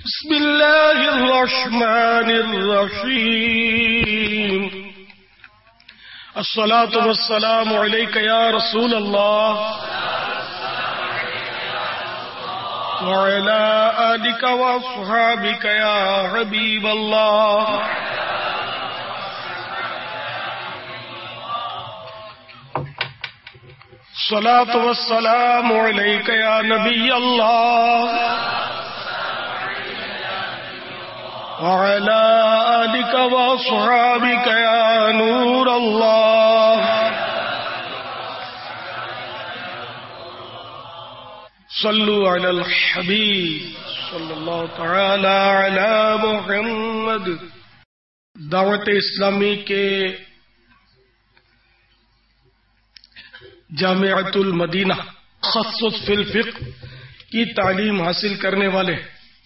بسم الله الرحمن الرحيم الصلاة والسلام عليك يا رسول الله وعلى آلك وأصحابك يا حبيب الله الصلاة والسلام عليك يا نبي الله وعلى آلك وأصحابك يا نور الله صلوا على الحبيب صلی اللہ تعالی علی محمد۔ دعوت اسلامی کے جامعۃ المدینہ تخصص فی الفقہ کی تعلیم حاصل کرنے والے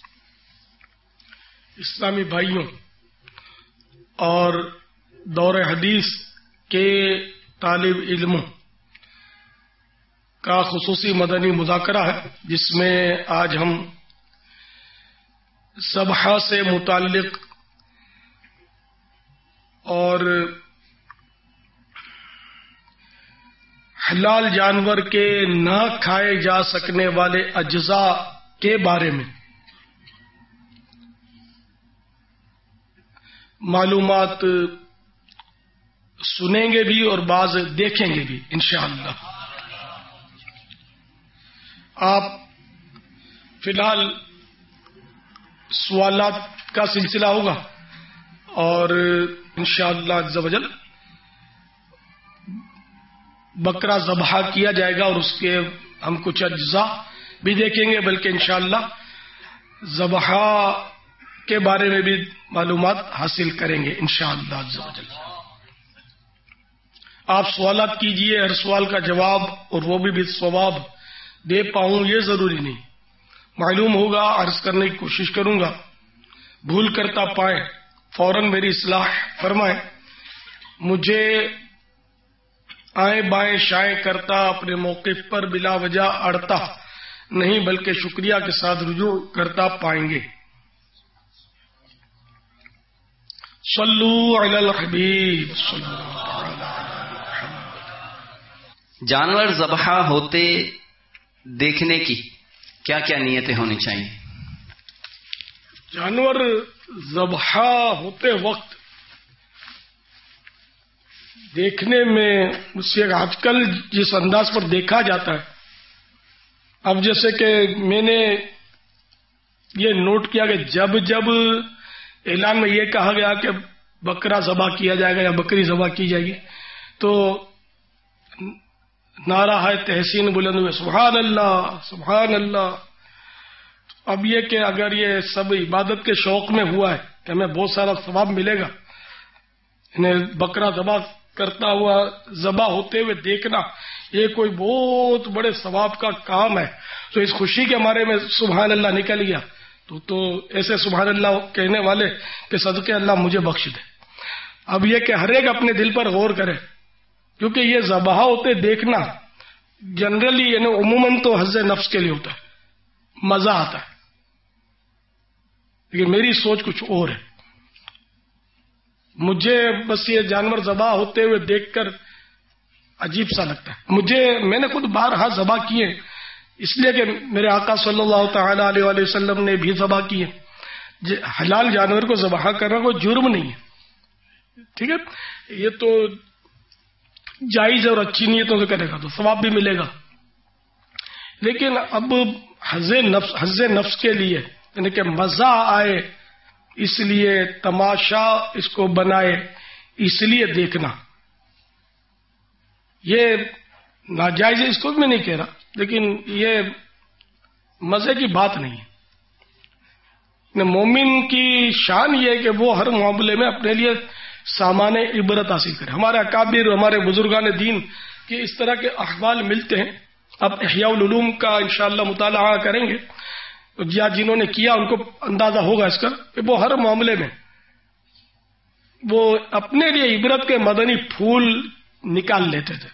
اسلامی بھائیوں اور دور حدیث کے طالب علموں کا خصوصی مدنی مذاکرہ ہے، جس میں آج ہم ذبح سے متعلق اور حلال جانور کے نہ کھائے جا سکنے والے اجزاء کے بارے میں معلومات سنیں گے بھی اور بعض دیکھیں گے بھی انشاءاللہ۔ آپ فی الحال سوالات کا سلسلہ ہوگا اور انشاءاللہ عز و جل بکرا ذبح کیا جائے گا اور اس کے ہم کچھ اجزاء بھی دیکھیں گے، بلکہ انشاءاللہ ذبح کے بارے میں بھی معلومات حاصل کریں گے انشاءاللہ عز و جل۔ آپ سوالات کیجئے، ہر سوال کا جواب اور وہ بھی ثواب دے پاؤں یہ ضروری نہیں، معلوم ہوگا عرض کرنے کی کوشش کروں گا، بھول کرتا پائیں فوراً میری اصلاح فرمائیں۔ مجھے آئیں بائیں شائیں کرتا اپنے موقف پر بلا وجہ اڑتا نہیں، بلکہ شکریہ کے ساتھ رجوع کرتا پائیں گے۔ صلو علی الحبیب صلی اللہ علیہ وسلم۔ جانور ذبح ہوتے دیکھنے کی کیا کیا نیتیں ہونی چاہیے؟ جانور ذبح ہوتے وقت دیکھنے میں اسے آج کل جس انداز پر دیکھا جاتا ہے، اب جیسے کہ میں نے یہ نوٹ کیا کہ جب جب اعلان میں یہ کہا گیا کہ بکرا ذبح کیا جائے گا یا بکری ذبح کی جائے گی تو نعرہ ہے تحسین بلند ہوئے، سبحان اللہ سبحان اللہ۔ اب یہ کہ اگر یہ سب عبادت کے شوق میں ہوا ہے کہ ہمیں بہت سارا ثواب ملے گا، انہیں بکرا ذبح کرتا ہوا ذبح ہوتے ہوئے دیکھنا یہ کوئی بہت بڑے ثواب کا کام ہے، تو اس خوشی کے مارے میں سبحان اللہ نکل گیا تو ایسے سبحان اللہ کہنے والے کہ صدقے اللہ مجھے بخش دے۔ اب یہ کہ ہر ایک اپنے دل پر غور کرے، کیونکہ یہ ذبح ہوتے دیکھنا جنرلی یعنی عموماً تو حظ نفس کے لیے ہوتا ہے، مزہ آتا ہے، لیکن میری سوچ کچھ اور ہے۔ مجھے بس یہ جانور ذبح ہوتے ہوئے دیکھ کر عجیب سا لگتا ہے۔ میں نے خود بارہا ذبح کیے، اس لیے کہ میرے آقا صلی اللہ تعالی علیہ وآلہ وسلم نے بھی ذبح کیے۔ حلال جانور کو ذبح کرنا کوئی جرم نہیں ہے، ٹھیک ہے، یہ تو جائز اور اچھی نیتوں سے کرے گا تو ثواب بھی ملے گا۔ لیکن اب حظ نفس کے لیے یعنی کہ مزہ آئے اس لیے تماشا اس کو بنائے اس لیے دیکھنا، یہ ناجائز ہے، اس کو بھی میں نہیں کہہ رہا، لیکن یہ مزے کی بات نہیں ہے۔ مومن کی شان یہ ہے کہ وہ ہر معاملے میں اپنے لیے سامان عبرت حاصل کرے۔ ہمارے اکابر ہمارے بزرگان دین کے اس طرح کے احوال ملتے ہیں۔ اب احیاء العلوم کا انشاءاللہ مطالعہ کریں گے، جنہوں نے کیا ان کو اندازہ ہوگا اس کا کہ وہ ہر معاملے میں وہ اپنے لیے عبرت کے مدنی پھول نکال لیتے تھے۔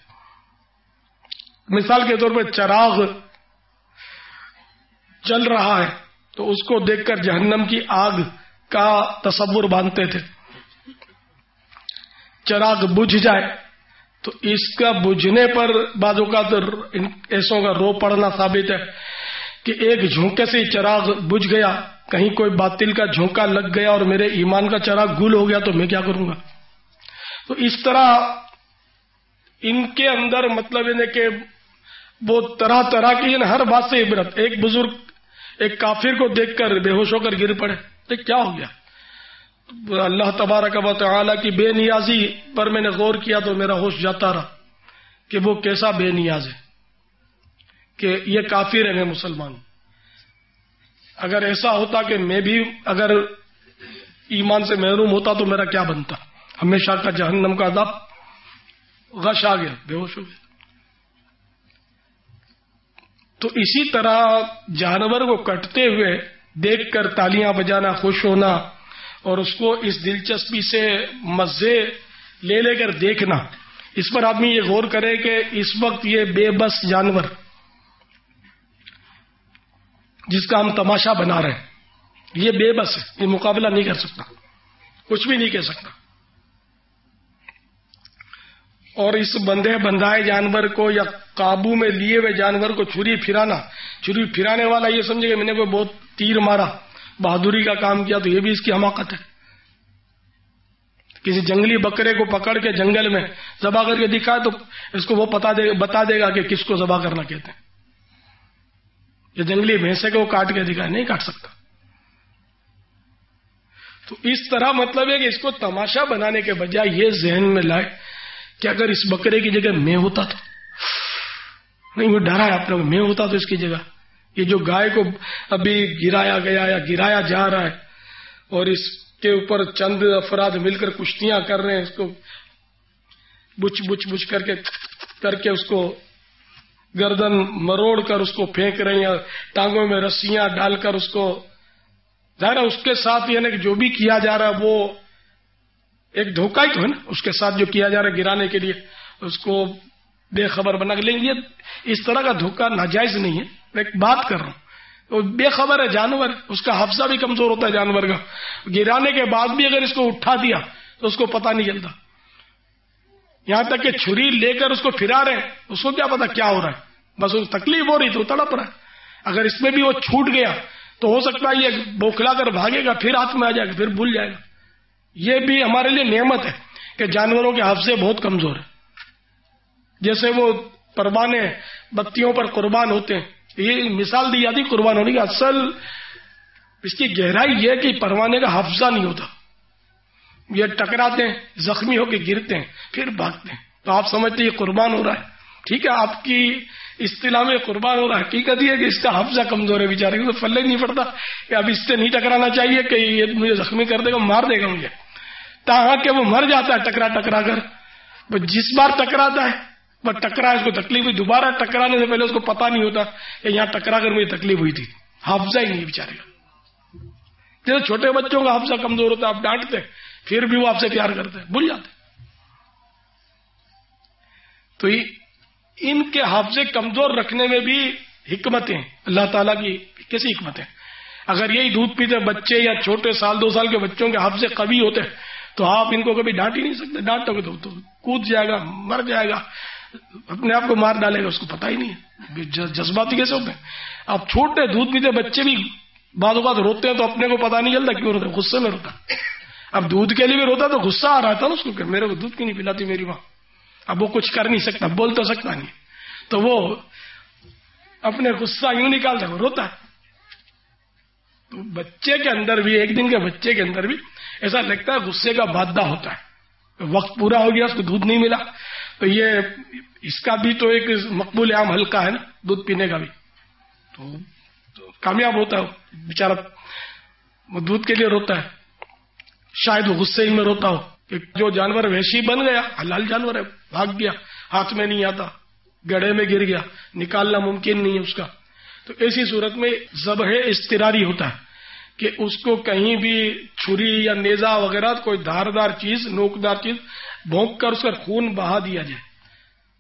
مثال کے طور پر چراغ جل رہا ہے تو اس کو دیکھ کر جہنم کی آگ کا تصور باندھتے تھے. چراغ بجھ جائے تو اس کا بجھنے پر بعض اوقات ایسوں کا رو پڑنا ثابت ہے کہ ایک جھونکے سے چراغ بجھ گیا، کہیں کوئی باطل کا جھونکا لگ گیا اور میرے ایمان کا چراغ گل ہو گیا تو میں کیا کروں گا. تو اس طرح ان کے اندر مطلب یہ کہ وہ طرح طرح کی ہر بات سے عبرت. ایک بزرگ ایک کافر کو دیکھ کر بے ہوش ہو کر گر پڑے، تو کیا ہو گیا؟ اللہ تبارک و تعالی کی بے نیازی پر میں نے غور کیا تو میرا ہوش جاتا رہا کہ وہ کیسا بے نیاز ہے کہ یہ کافر ہے، میں مسلمان ہوں. اگر ایسا ہوتا کہ میں بھی اگر ایمان سے محروم ہوتا تو میرا کیا بنتا؟ ہمیشہ کا جہنم کا عذاب. غش آ گیا، بے ہوش ہو گیا. تو اسی طرح جانور کو کٹتے ہوئے دیکھ کر تالیاں بجانا، خوش ہونا اور اس کو اس دلچسپی سے مزے لے لے کر دیکھنا، اس پر آدمی یہ غور کرے کہ اس وقت یہ بے بس جانور جس کا ہم تماشا بنا رہے ہیں یہ بے بس ہے، یہ مقابلہ نہیں کر سکتا، کچھ بھی نہیں کہہ سکتا. اور اس بندھے بندھائے جانور کو یا قابو میں لیے ہوئے جانور کو چھری پھرانے والا یہ سمجھے کہ میں نے کوئی بہت تیر مارا، بہادری کا کام کیا، تو یہ بھی اس کی حماقت ہے. کسی جنگلی بکرے کو پکڑ کے جنگل میں ذبح کر کے دکھائے تو اس کو وہ بتا دے گا کہ کس کو ذبح کرنا کہتے ہیں. یہ جنگلی بھینسے کو کاٹ کے دکھائے، نہیں کاٹ سکتا. تو اس طرح مطلب ہے کہ اس کو تماشا بنانے کے بجائے یہ ذہن میں لائے کہ اگر اس بکرے کی جگہ میں ہوتا تو نہیں، وہ ڈرا ہے آپ لوگ، میں ہوتا تو اس کی جگہ یہ جو گائے کو ابھی گرایا گیا یا گرایا جا رہا ہے اور اس کے اوپر چند افراد مل کر کشتیاں کر رہے ہیں، اس کو بچ کر کے اس کو گردن مروڑ کر اس کو پھینک رہے ہیں، ٹانگوں میں رسیاں ڈال کر اس کو، ظاہر ہے اس کے ساتھ یعنی کہ جو بھی کیا جا رہا ہے وہ ایک دھوکہ ہی تو ہے نا، اس کے ساتھ جو کیا جا رہا ہے گرانے کے لیے اس کو بے خبر بنا کے لیں گے. اس طرح کا دھوکہ ناجائز نہیں ہے، میں ایک بات کر رہا ہوں. وہ بے خبر ہے جانور، اس کا حافظہ بھی کمزور ہوتا ہے جانور کا. گرانے کے بعد بھی اگر اس کو اٹھا دیا تو اس کو پتہ نہیں چلتا. یہاں تک کہ چھری لے کر اس کو پھرا رہے ہیں، اس کو کیا پتا کیا ہو رہا ہے، بس اس تکلیف ہو رہی تو تڑپ رہا ہے. اگر اس میں بھی وہ چھوٹ گیا تو ہو سکتا ہے یہ بوکھلا کر بھاگے گا، پھر ہاتھ میں آ جائے گا، پھر بھول جائے گا. یہ بھی ہمارے لیے نعمت ہے کہ جانوروں کے حافظے بہت کمزور ہیں. جیسے وہ پروانے بتیوں پر قربان ہوتے ہیں، یہ مثال دی جاتی قربان ہونے کی. اصل اس کی گہرائی یہ کہ پروانے کا حافظہ نہیں ہوتا، یہ ٹکراتے ہیں، زخمی ہو کے گرتے ہیں، پھر بھاگتے ہیں، تو آپ سمجھتے ہیں یہ قربان ہو رہا ہے. ٹھیک ہے، آپ کی اصطلاح میں قربان ہو رہا ہے. حقیقت یہ کہ اس کا حافظہ کمزور ہے بیچارے کو، تو پلے نہیں پڑتا کہ اب اس سے نہیں ٹکرانا چاہیے کہ یہ مجھے زخمی کر دے گا، مار دے گا مجھے. تاہا کہ وہ مر جاتا ہے ٹکرا کر. جس بار ٹکراتا ہے وہ ٹکرا، اس کو تکلیف ہوئی، دوبارہ ٹکرانے سے پہلے اس کو پتا نہیں ہوتا کہ یہاں ٹکرا کر مجھے تکلیف ہوئی تھی. حافظہ ہی نہیں بیچارے کا. جیسے چھوٹے بچوں کا حافظہ کمزور ہوتا ہے، آپ ڈانٹتے پھر بھی وہ آپ سے پیار کرتے ہیں، بھول جاتے. تو ان کے حافظے کمزور رکھنے میں بھی حکمتیں، اللہ تعالیٰ کی کیسی حکمتیں. اگر یہی دودھ پیتے بچے یا چھوٹے 1-2 سال کے بچوں کے حافظے قوی ہوتے تو آپ ان کو کبھی ڈانٹ ہی نہیں سکتے. ڈانٹو گے تو کود جائے گا، مر جائے گا، اپنے آپ کو مار ڈالے گا، اس کو پتہ ہی نہیں ہے. جذباتی کیسے ہوتے ہیں. آپ چھوٹے دودھ پیتے بچے بھی بعض اوقات روتے ہیں تو اپنے کو پتہ نہیں چلتا کیوں روتے، غصے میں روتا. اب دودھ کے لیے بھی روتا تو غصہ آ رہا تھا نا اس کو کہ میرے کو دودھ کیوں نہیں پلاتی میری ماں. اب وہ کچھ کر نہیں سکتا، بول تو سکتا نہیں، تو وہ اپنے غصہ یوں نکالتا ہے، وہ روتا ہے. تو بچے کے اندر بھی، ایک دن کے بچے کے اندر بھی ایسا لگتا ہے غصے کا مادہ ہوتا ہے. وقت پورا ہو گیا، اس کو دودھ نہیں ملا، تو یہ اس کا بھی تو ایک مقبول عام حلقہ ہے نا دودھ پینے کا بھی، تو کامیاب ہوتا ہے بیچارہ. وہ دودھ کے لیے روتا ہے. شاید وہ غصے میں روتا ہو کہ جو جانور وحشی بن گیا، حلال جانور ہے، بھاگ گیا، ہاتھ میں نہیں آتا، گڑھے میں گر گیا، نکالنا ممکن نہیں ہے اس کا. تو ایسی صورت میں ذبح اضطراری ہوتا ہے کہ اس کو کہیں بھی چھری یا نیزہ وغیرہ کوئی دھاردار چیز، نوکدار چیز بھونک کر اس کا خون بہا دیا جائے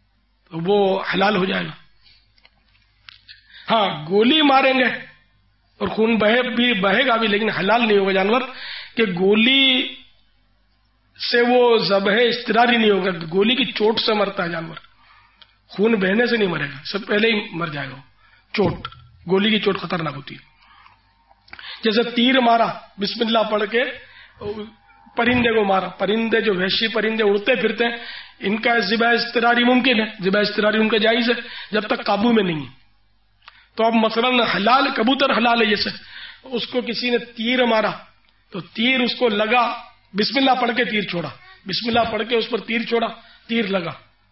تو وہ حلال ہو جائے گا. ہاں، گولی ماریں گے اور خون بہے گا بھی لیکن حلال نہیں ہوگا جانور، کہ گولی سے وہ ذبح اضطراری نہیں ہوگا، گولی کی چوٹ سے مرتا ہے جانور، خون بہنے سے نہیں مرے گا، سب پہلے ہی مر جائے گا، چوٹ، گولی کی چوٹ خطرناک ہوتی ہے۔ جیسے تیر مارا بسم اللہ پڑھ کے پرندے کو مارا، پرندے جو وحشی پرندے اڑتے پھرتے ہیں ان کا ذبح اضطراری ممکن ہے، ذبح اضطراری ان کا جائز ہے جب تک قابو میں نہیں ہے۔ تو اب مثلا حلال کبوتر حلال ہے، جیسے اس کو کسی نے تیر مارا تو تیر اس کو لگا، بسم اللہ پڑھ کے تیر چھوڑا، بسم اللہ پڑھ کے اس پر تیر چھوڑا، تیر لگا،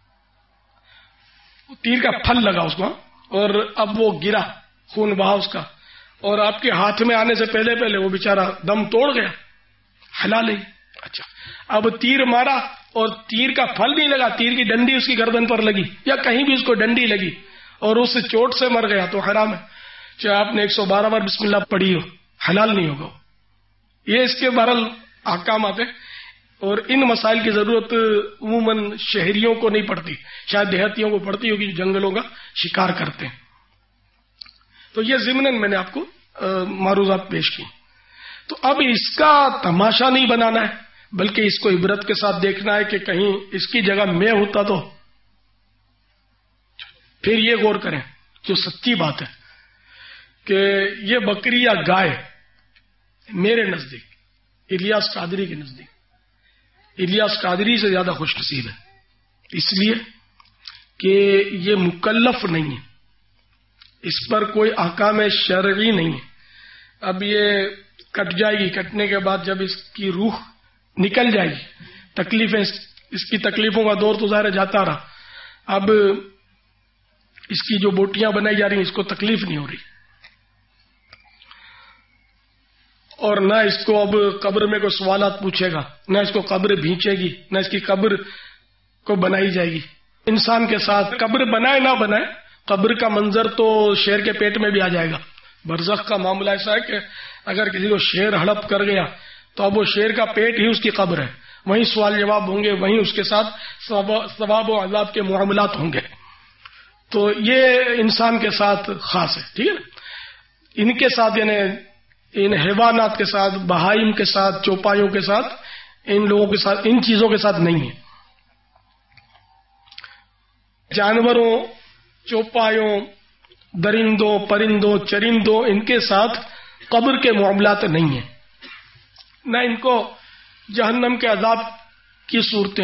تیر کا پھل لگا اس کو، اور اب وہ گرا، خون بہا اس کا، اور آپ کے ہاتھ میں آنے سے پہلے وہ بیچارہ دم توڑ گیا، حلال ہے۔ اچھا، اب تیر مارا اور تیر کا پھل نہیں لگا، تیر کی ڈنڈی اس کی گردن پر لگی یا کہیں بھی اس کو ڈنڈی لگی اور اس چوٹ سے مر گیا تو حرام ہے، چاہے آپ نے 112 بار بسم اللہ پڑھی ہو، حلال نہیں ہوگا۔ یہ اس کے بہرحال احکامات ہیں، اور ان مسائل کی ضرورت عموماً شہریوں کو نہیں پڑتی، شاید دیہاتیوں کو پڑتی ہوگی جو جنگلوں کا شکار کرتے ہیں۔ تو یہ ضمناً میں نے آپ کو معروضات پیش کی۔ تو اب اس کا تماشا نہیں بنانا ہے بلکہ اس کو عبرت کے ساتھ دیکھنا ہے کہ کہیں اس کی جگہ میں ہوتا تو پھر یہ غور کریں جو سچی بات ہے کہ یہ بکری یا گائے میرے نزدیک، الیاس قادری کے نزدیک، الیاس قادری سے زیادہ خوش نصیب ہے، اس لیے کہ یہ مکلف نہیں ہے، اس پر کوئی احکام شرعی نہیں ہے۔ اب یہ کٹ جائے گی، کٹنے کے بعد جب اس کی روح نکل جائے گی، تکلیفیں، اس کی تکلیفوں کا دور تو ظاہر جاتا رہا، اب اس کی جو بوٹیاں بنائی جا رہی ہیں اس کو تکلیف نہیں ہو رہی، اور نہ اس کو اب قبر میں کوئی سوالات پوچھے گا، نہ اس کو قبر بھینچے گی، نہ اس کی قبر کو بنائی جائے گی۔ انسان کے ساتھ قبر بنائے نہ بنائے، قبر کا منظر تو شیر کے پیٹ میں بھی آ جائے گا۔ برزخ کا معاملہ ایسا ہے کہ اگر کسی کو شیر ہڑپ کر گیا تو اب وہ شیر کا پیٹ ہی اس کی قبر ہے، وہیں سوال جواب ہوں گے، وہیں اس کے ساتھ ثواب و عذاب کے معاملات ہوں گے۔ تو یہ انسان کے ساتھ خاص ہے، ٹھیک ہے نا، ان کے ساتھ یعنی ان حیوانات کے ساتھ، بہائم کے ساتھ، چوپایوں کے ساتھ، ان لوگوں کے ساتھ، ان چیزوں کے ساتھ نہیں ہے۔ جانوروں، چوپایوں، درندوں، پرندوں، چرندوں، ان کے ساتھ قبر کے معاملات نہیں ہیں، نہ ان کو جہنم کے عذاب کی صورتیں۔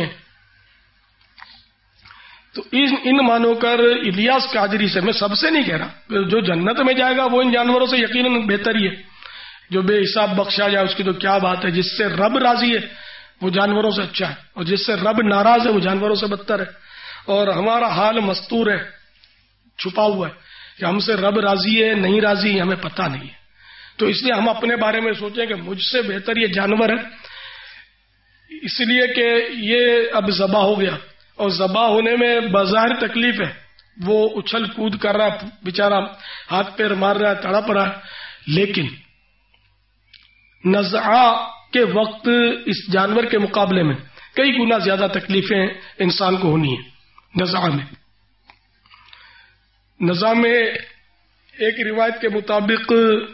تو ان مانو کر الیاس قادری سے، میں سب سے نہیں کہہ رہا، جو جنت میں جائے گا وہ ان جانوروں سے یقیناً بہتر ہی ہے، جو بے حساب بخشا جائے اس کی تو کیا بات ہے، جس سے رب راضی ہے وہ جانوروں سے اچھا ہے، اور جس سے رب ناراض ہے وہ جانوروں سے بدتر ہے۔ اور ہمارا حال مستور ہے، چھپا ہوا ہے کہ ہم سے رب راضی ہے نہیں راضی ہمیں پتہ نہیں ہے، تو اس لیے ہم اپنے بارے میں سوچیں کہ مجھ سے بہتر یہ جانور ہے، اس لیے کہ یہ اب ذبح ہو گیا، اور ذبح ہونے میں بظاہر تکلیف ہے، وہ اچھل کود کر رہا ہے بیچارہ، ہاتھ پیر مار رہا ہے، تڑپ رہا ہے، لیکن نزعہ کے وقت اس جانور کے مقابلے میں کئی گنا زیادہ تکلیفیں انسان کو ہونی ہیں۔ نزعہ میں ایک روایت کے مطابق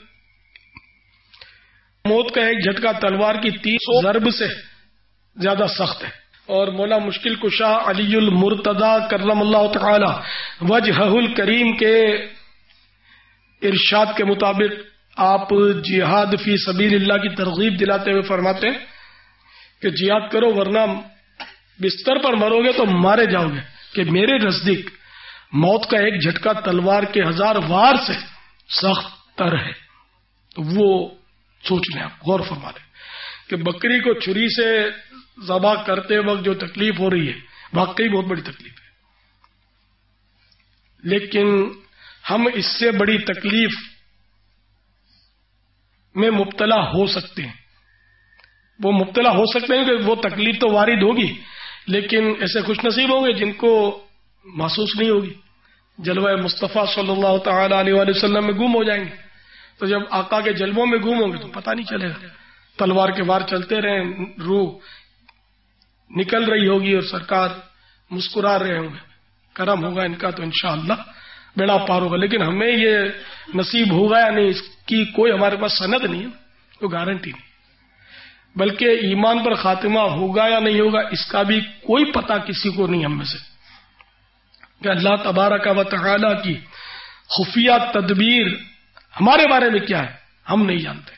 موت کا ایک جھٹکا تلوار کی 300 ضرب سے زیادہ سخت ہے، اور مولا مشکل کشا علی المرتضی کرم اللہ تعالی وجہہ الکریم کے ارشاد کے مطابق آپ جہاد فی سبیل اللہ کی ترغیب دلاتے ہوئے فرماتے ہیں کہ جہاد کرو ورنہ بستر پر مرو گے تو مارے جاؤ گے، کہ میرے نزدیک موت کا ایک جھٹکا تلوار کے 1000 وار سے سخت تر ہے۔ تو وہ سوچ لیں، آپ غور فرما لیں کہ بکری کو چھری سے ذبح کرتے وقت جو تکلیف ہو رہی ہے واقعی بہت بڑی تکلیف ہے، لیکن ہم اس سے بڑی تکلیف میں مبتلا ہو سکتے ہیں، وہ مبتلا ہو سکتے ہیں کہ وہ تکلیف تو وارد ہوگی، لیکن ایسے خوش نصیب ہوں گے جن کو محسوس نہیں ہوگی، جلوہ مصطفیٰ صلی اللہ تعالی علیہ وآلہ وسلم میں گم ہو جائیں گے۔ تو جب آقا کے جلووں میں گم ہوں گے تو پتہ نہیں چلے گا، تلوار کے وار چلتے رہیں، روح نکل رہی ہوگی اور سرکار مسکرا رہے ہوں گے، کرم ہوگا ان کا تو انشاءاللہ بیڑا پار ہوگا. لیکن ہمیں یہ نصیب ہوگا یا نہیں، اس کی کوئی ہمارے پاس سند نہیں ہے، کوئی گارنٹی نہیں. بلکہ ایمان پر خاتمہ ہوگا یا نہیں ہوگا اس کا بھی کوئی پتہ کسی کو نہیں ہم میں سے، کہ اللہ تبارک و تعالی کی خفیہ تدبیر ہمارے بارے میں کیا ہے ہم نہیں جانتے.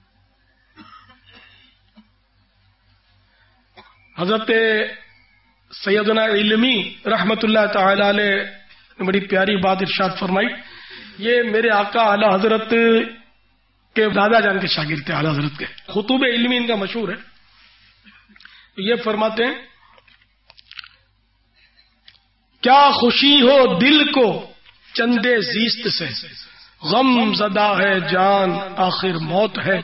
حضرت سیدنا علمی رحمت اللہ تعالی علیہ نے بڑی پیاری بات ارشاد فرمائی. یہ میرے آقا اعلی حضرت کے دادا جان کے شاگرد تھے، اعلی حضرت کے خطوب علمی ان کا مشہور ہے. یہ فرماتے ہیں کیا خوشی ہو دل کو چندے زیست سے، غم زدہ ہے جان آخر موت ہے.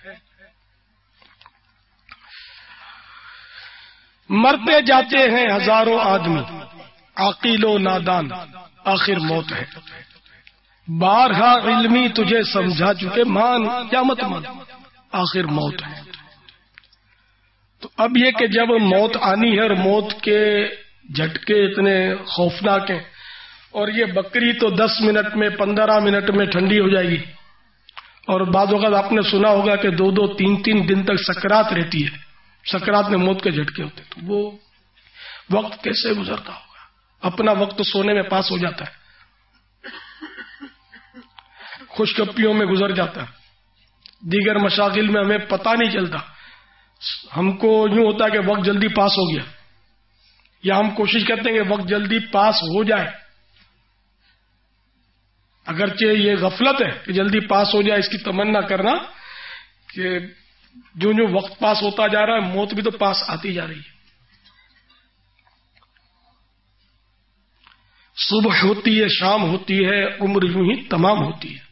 مرتے جاتے ہیں ہزاروں آدمی، عاقل و نادان آخر موت ہے. بارہا علمی تجھے سمجھا چکے، مان یا مت مان آخر موت ہے. تو اب یہ کہ جب موت آنی ہے اور موت کے جھٹکے اتنے خوفناک ہیں، اور یہ بکری تو 10 منٹ میں 15 منٹ میں ٹھنڈی ہو جائے گی، اور بعض اوقات آپ نے سنا ہوگا کہ 2-2 3-3 دن تک سکرات رہتی ہے، سکرات میں موت کے جھٹکے ہوتے. تو وہ وقت کیسے گزرتا ہوگا؟ اپنا وقت سونے میں پاس ہو جاتا ہے، خوشگپیوں میں گزر جاتا ہے، دیگر مشاغل میں ہمیں پتہ نہیں چلتا. ہم کو یوں ہوتا ہے کہ وقت جلدی پاس ہو گیا، یا ہم کوشش کرتے ہیں کہ وقت جلدی پاس ہو جائے. اگرچہ یہ غفلت ہے کہ جلدی پاس ہو جائے، اس کی تمنا کرنا کہ جو جو وقت پاس ہوتا جا رہا ہے موت بھی تو پاس آتی جا رہی ہے. صبح ہوتی ہے، شام ہوتی ہے، عمر یوں ہی تمام ہوتی ہے.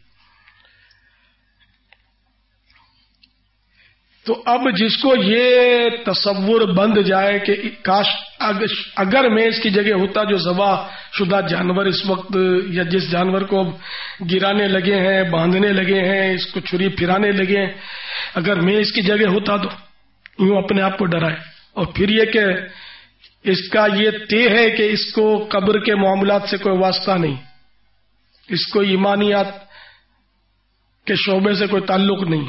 تو اب جس کو یہ تصور بند جائے کہ کاش اگر میں اس کی جگہ ہوتا جو ذبح شدہ جانور اس وقت، یا جس جانور کو اب گرانے لگے ہیں، باندھنے لگے ہیں، اس کو چھری پھرانے لگے ہیں، اگر میں اس کی جگہ ہوتا تو یوں اپنے آپ کو ڈرائے. اور پھر یہ کہ اس کا یہ طے ہے کہ اس کو قبر کے معاملات سے کوئی واسطہ نہیں، اس کو ایمانیات کے شعبے سے کوئی تعلق نہیں،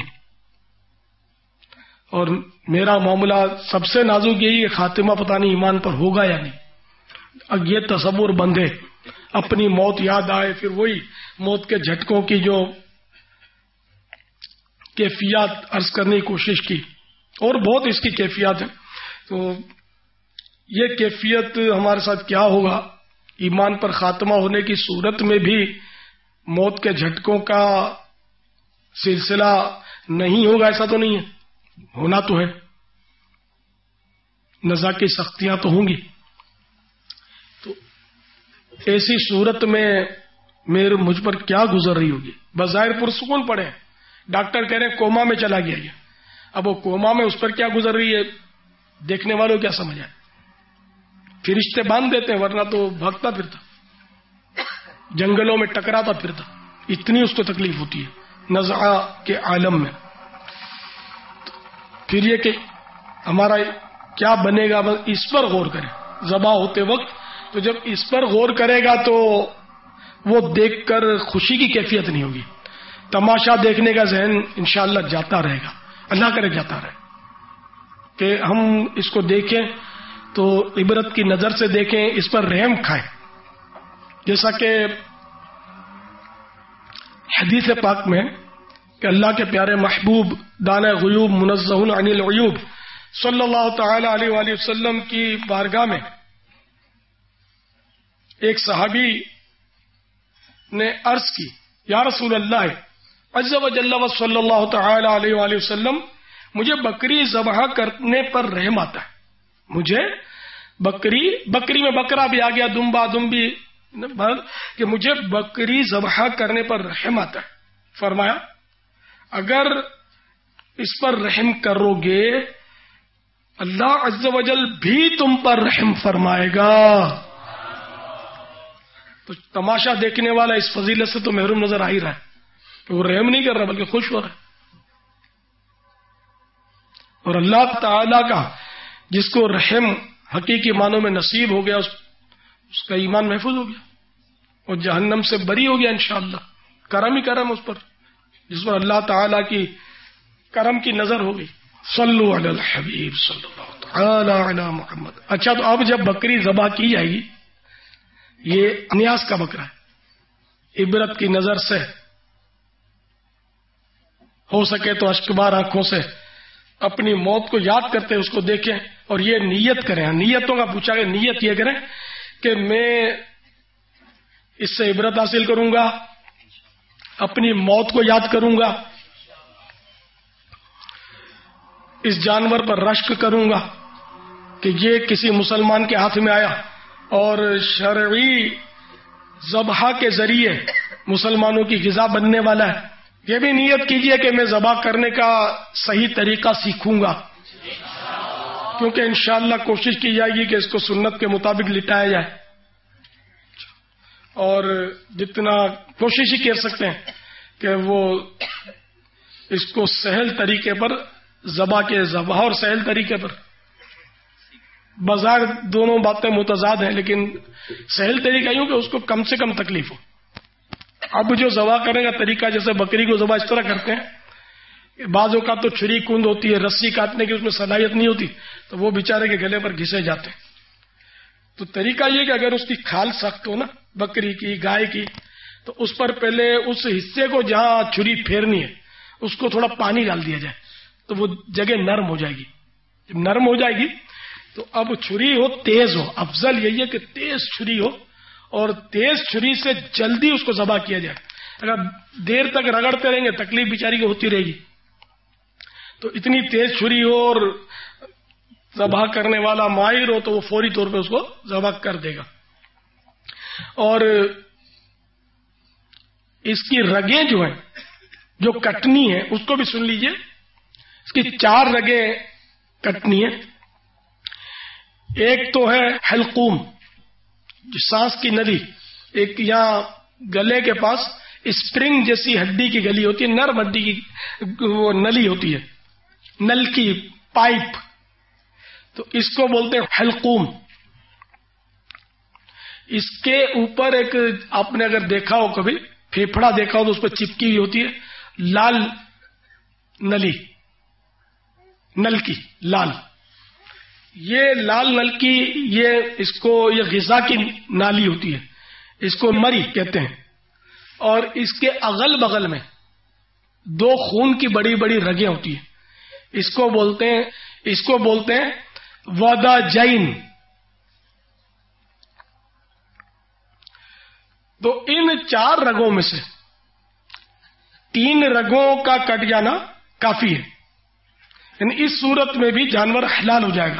اور میرا معاملہ سب سے نازک یہی ہے، خاتمہ پتہ نہیں ایمان پر ہوگا یا نہیں. اب یہ تصور بندے اپنی موت یاد آئے، پھر وہی موت کے جھٹکوں کی جو کیفیات عرض کرنے کی کوشش کی، اور بہت اس کی کیفیات ہیں. تو یہ کیفیت ہمارے ساتھ کیا ہوگا، ایمان پر خاتمہ ہونے کی صورت میں بھی موت کے جھٹکوں کا سلسلہ نہیں ہوگا ایسا تو نہیں ہے، ہونا تو ہے، نزا کی سختیاں تو ہوں گی. تو ایسی صورت میں مجھ پر کیا گزر رہی ہوگی؟ بظاہر پرسکون پڑے ہیں، ڈاکٹر کہہ رہے ہیں کوما میں چلا گیا یہ. اب وہ کوما میں اس پر کیا گزر رہی ہے دیکھنے والوں کیا سمجھ آئے؟ فرشتے باندھ دیتے ہیں، ورنہ تو بھاگتا پھرتا، جنگلوں میں ٹکراتا پھرتا، اتنی اس کو تکلیف ہوتی ہے نزع کے عالم میں. پھر یہ کہ ہمارا کیا بنے گا، بس اس پر غور کریں ذبح ہوتے وقت. تو جب اس پر غور کرے گا تو وہ دیکھ کر خوشی کی کیفیت نہیں ہوگی، تماشا دیکھنے کا ذہن انشاءاللہ جاتا رہے گا، اللہ کرے جاتا رہے، کہ ہم اس کو دیکھیں تو عبرت کی نظر سے دیکھیں، اس پر رحم کھائیں. جیسا کہ حدیث پاک میں کہ اللہ کے پیارے محبوب دانۂ غیوب منزہ عن العیوب صلی اللہ تعالی علیہ وآلہ وسلم کی بارگاہ میں ایک صحابی نے عرض کی، یا رسول اللہ عز و جل و صلی اللہ تعالی علیہ وآلہ وسلم، مجھے بکری ذبح کرنے پر رحم آتا ہے. مجھے بکری میں بکرا بھی آ گیا، دمبا دمبی، کہ مجھے بکری ذبح کرنے پر رحم آتا ہے. فرمایا اگر اس پر رحم کرو گے اللہ عز و جل بھی تم پر رحم فرمائے گا. تو تماشا دیکھنے والا اس فضیلت سے تو محروم نظر آ ہی رہا ہے کہ وہ رحم نہیں کر رہا بلکہ خوش ہو رہا ہے. اور اللہ تعالی کا جس کو رحم حقیقی معنوں میں نصیب ہو گیا اس کا ایمان محفوظ ہو گیا. اور جہنم سے بری ہو گیا انشاءاللہ. کرم ہی کرم اس پر، جس پر اللہ تعالی کی کرم کی نظر ہوگی. صلو علی الحبیب صلی اللہ تعالی علی محمد. اچھا، تو اب جب بکری ذبح کی جائے گی، یہ نیاز کا بکرا ہے، عبرت کی نظر سے ہو سکے تو اشکبار آنکھوں سے اپنی موت کو یاد کرتے اس کو دیکھیں اور یہ نیت کریں. نیتوں کا پوچھا کہ نیت یہ کریں کہ میں اس سے عبرت حاصل کروں گا، اپنی موت کو یاد کروں گا، اس جانور پر رشک کروں گا کہ یہ کسی مسلمان کے ہاتھ میں آیا اور شرعی ذبح کے ذریعے مسلمانوں کی غذا بننے والا ہے. یہ بھی نیت کیجئے کہ میں ذبح کرنے کا صحیح طریقہ سیکھوں گا، کیونکہ انشاءاللہ کوشش کی جائے گی کہ اس کو سنت کے مطابق لٹایا جائے، اور جتنا کوشش ہی کر سکتے ہیں کہ وہ اس کو سہل طریقے پر ذبح اور سہل طریقے پر. بظاہر دونوں باتیں متضاد ہیں، لیکن سہل طریقہ یوں کہ اس کو کم سے کم تکلیف ہو. اب جو ذبح کرنے کا طریقہ، جیسے بکری کو ذبح اس طرح کرتے ہیں، بعضوں کا تو چھری کند ہوتی ہے، رسی کاٹنے کی اس میں صلاحیت نہیں ہوتی، تو وہ بیچارے کے گلے پر گھسے جاتے ہیں. تو طریقہ یہ کہ اگر اس کی کھال سخت ہو نا، بکری کی، گائے کی، تو اس پر پہلے اس حصے کو جہاں چھری پھیرنی ہے اس کو تھوڑا پانی ڈال دیا جائے تو وہ جگہ نرم ہو جائے گی. جب نرم ہو جائے گی تو اب چھری ہو تیز ہو، افضل یہی ہے کہ تیز چھری ہو، اور تیز چھری سے جلدی اس کو ذبح کیا جائے. اگر دیر تک رگڑتے رہیں گے تکلیف بیچاری کو ہوتی رہے گی. تو اتنی تیز چھری ہو اور ذبح کرنے والا ماہر ہو تو وہ فوری طور پہ اس کو ذبح کر دے گا. اور اس کی رگیں جو ہیں جو کٹنی ہیں اس کو بھی سن لیجئے. اس کی 4 رگیں کٹنی ہیں. ایک تو ہے حلقوم، جو سانس کی نلی، ایک یہاں گلے کے پاس اسپرنگ جیسی ہڈی کی گلی ہوتی ہے، نرم ہڈی کی وہ نلی ہوتی ہے، نل کی پائپ، تو اس کو بولتے ہیں حلقوم. اس کے اوپر ایک آپ نے اگر دیکھا ہو کبھی پھیپھڑا دیکھا ہو تو اس پہ چپکی ہوئی ہوتی ہے لال نلی، نل کی لال. یہ لال نل کی یہ غذا کی نالی ہوتی ہے، اس کو مری کہتے ہیں. اور اس کے اغل بغل میں 2 خون کی بڑی بڑی رگیں ہوتی ہیں، اس کو بولتے ہیں ودا جین. تو ان 4 رگوں میں سے 3 رگوں کا کٹ جانا کافی ہے. یعنی اس صورت میں بھی جانور حلال ہو جائے گا.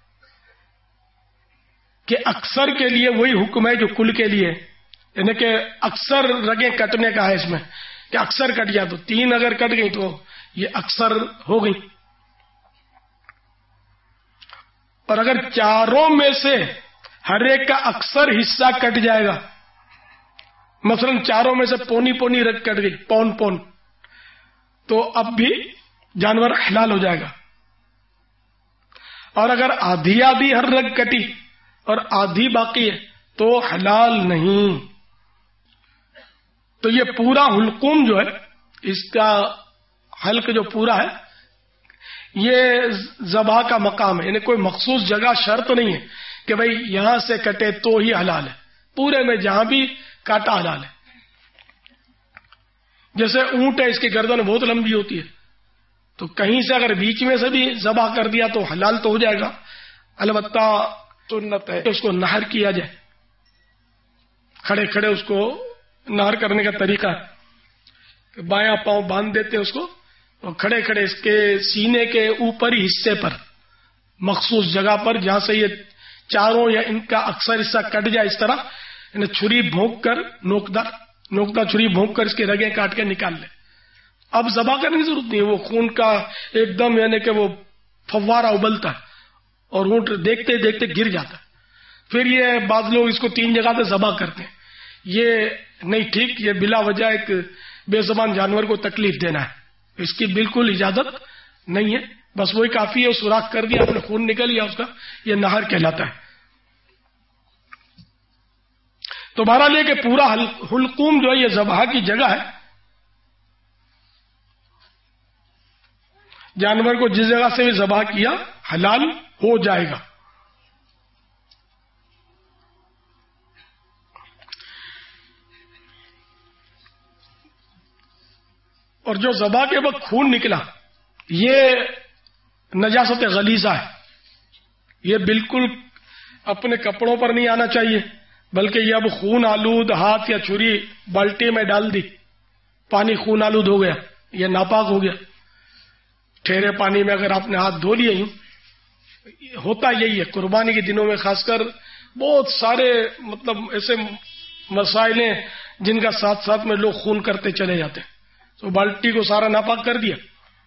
کہ اکثر کے لیے وہی حکم ہے جو کل کے لیے، یعنی کہ اکثر رگیں کٹنے کا ہے اس میں، کہ اکثر کٹ جائے تو 3 اگر کٹ گئی تو یہ اکثر ہو گئی. اور اگر 4 میں سے ہر ایک کا اکثر حصہ کٹ جائے گا، مثلا 4 میں سے پونی رگ کٹ گئی، پون، تو اب بھی جانور حلال ہو جائے گا. اور اگر آدھی ہر رگ کٹی اور آدھی باقی ہے تو حلال نہیں. تو یہ پورا حلقوم جو ہے، اس کا حلق جو پورا ہے، یہ ذبح کا مقام ہے. یعنی کوئی مخصوص جگہ شرط نہیں ہے کہ بھئی یہاں سے کٹے تو ہی حلال ہے، پورے میں جہاں بھی کاٹا حلال ہے. جیسے اونٹ ہے، اس کی گردن بہت لمبی ہوتی ہے، تو کہیں سے اگر بیچ میں سے بھی ذبح کر دیا تو حلال تو ہو جائے گا. البتہ سنت ہے اس کو نہر کیا جائے، کھڑے کھڑے اس کو نہر کرنے کا طریقہ ہے کہ بایاں پاؤں باندھ دیتے اس کو، اور کھڑے کھڑے اس کے سینے کے اوپری حصے پر مخصوص جگہ پر جہاں سے یہ 4 یا ان کا اکثر حصہ کٹ جائے، اس طرح انہیں چھری بھونک کر نوکدار چھری بھونک کر اس کی رگیں کاٹ کے نکال لے. اب ذبح کرنے کی ضرورت نہیں ہے، وہ خون کا ایک دم یعنی کہ وہ فوارہ ابلتا ہے اور اونٹ دیکھتے دیکھتے گر جاتا ہے. پھر یہ بعض لوگ اس کو 3 جگہ سے ذبح کرتے ہیں، یہ نہیں ٹھیک. یہ بلا وجہ ایک بے زبان جانور کو تکلیف دینا ہے، اس کی بالکل اجازت نہیں ہے. بس وہی کافی ہے، سوراخ کر دیا، اپنے خون نکل گیا اس کا، یہ نہر کہلاتا ہے. تو بہرحال یہ کہ پورا حلقوم جو ہے یہ ذبح کی جگہ ہے. جانور کو جس جگہ سے بھی ذبح کیا حلال ہو جائے گا. اور جو ذبح کے وقت خون نکلا یہ نجاست غلیظہ ہے. یہ بالکل اپنے کپڑوں پر نہیں آنا چاہیے، بلکہ یہ اب خون آلود ہاتھ یا چھری بالٹی میں ڈال دی، پانی خون آلود ہو گیا، یہ ناپاک ہو گیا. ٹھہرے پانی میں اگر آپ نے ہاتھ دھو لیے، ہوتا یہی ہے قربانی کے دنوں میں خاص کر بہت سارے ایسے مسائل ہیں جن کا ساتھ ساتھ میں لوگ خون کرتے چلے جاتے ہیں. تو بالٹی کو سارا ناپاک کر دیا.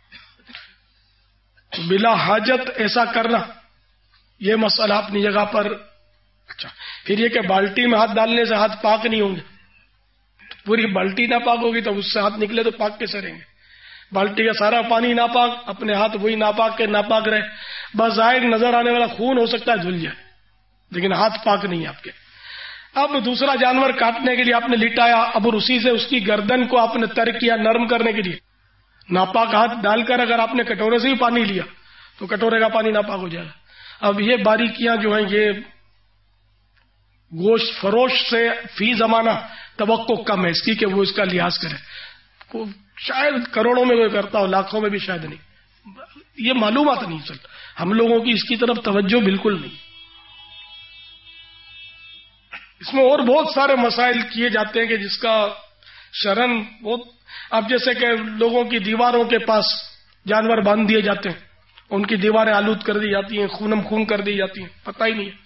بلا حاجت ایسا کرنا یہ مسئلہ اپنی جگہ پر. اچھا، پھر یہ کہ بالٹی میں ہاتھ ڈالنے سے ہاتھ پاک نہیں ہوں گے، پوری بالٹی ناپاک ہوگی تو اس سے ہاتھ نکلے تو پاک کیسے رہیں گے؟ بالٹی کا سارا پانی ناپاک، اپنے ہاتھ وہی ناپاک کے ناپاک رہے. بظاہر نظر آنے والا خون ہو سکتا ہے دھل جائے، لیکن ہاتھ پاک نہیں ہے آپ کے. اب دوسرا جانور کاٹنے کے لیے آپ نے لٹایا، اب اسی سے اس کی گردن کو آپ نے تر کیا نرم کرنے کے لیے. ناپاک ہاتھ ڈال کر اگر آپ نے کٹورے سے ہی پانی لیا تو کٹورے کا پانی ناپاک ہو جائے گا. اب یہ باریکیاں جو ہیں یہ گوشت فروش سے فی زمانہ توقع کم ہے اس کی کہ وہ اس کا لحاظ کرے. شاید کروڑوں میں وہ کرتا ہو، لاکھوں میں بھی شاید نہیں. یہ معلومات نہیں چلتا، ہم لوگوں کی اس کی طرف توجہ بالکل نہیں. اس میں اور بہت سارے مسائل کیے جاتے ہیں کہ جس کا شرن بہت. اب جیسے کہ لوگوں کی دیواروں کے پاس جانور باندھ دیے جاتے ہیں، ان کی دیواریں آلود کر دی جاتی ہیں، خونم خون کر دی جاتی ہیں، پتہ ہی نہیں ہے.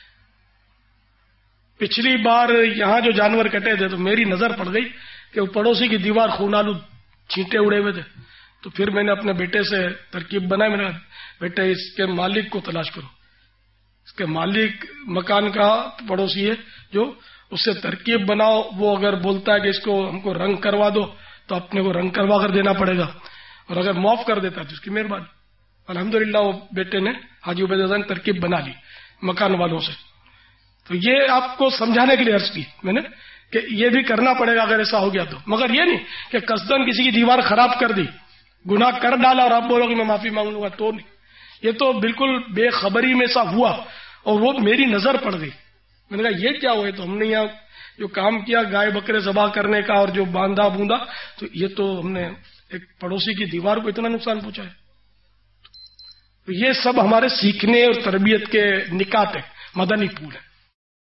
پچھلی بار یہاں جو جانور کٹے تھے تو میری نظر پڑ گئی کہ وہ پڑوسی کی دیوار خون آلود چھینٹے اڑے ہوئے تھے. تو پھر میں نے اپنے بیٹے سے ترکیب بنائی، میں نے کہا بیٹے اس کے مالک کو تلاش کرو. اس کے مالک مکان کا پڑوسی ہے جو اس سے ترکیب بناؤ. وہ اگر بولتا ہے کہ اس کو ہم کو رنگ کروا دو تو اپنے کو رنگ کروا کر دینا پڑے گا، اور اگر معاف کر دیتا ہے تو اس کی مہربانی. الحمدللہ وہ بیٹے نے حاجی عبید اللہ نے ترکیب بنا لی مکان والوں سے. تو یہ آپ کو سمجھانے کے لیے عرض کی میں نے کہ یہ بھی کرنا پڑے گا اگر ایسا ہو گیا تو. مگر یہ نہیں کہ قصدن کسی کی دیوار خراب کر دی، گناہ کر ڈالا اور آپ بولو کہ میں معافی مانگ لوں گا، تو نہیں. یہ تو بالکل بے خبری میں سا ہوا اور وہ میری نظر پڑ گئی. میں نے کہا یہ کیا ہوئے؟ تو ہم نے یہاں جو کام کیا گائے بکرے ذبح کرنے کا اور جو باندھا بوندا، تو یہ تو ہم نے ایک پڑوسی کی دیوار کو اتنا نقصان پہنچا ہے. تو یہ سب ہمارے سیکھنے اور تربیت کے نکات ہیں، مدنی پھول ہیں.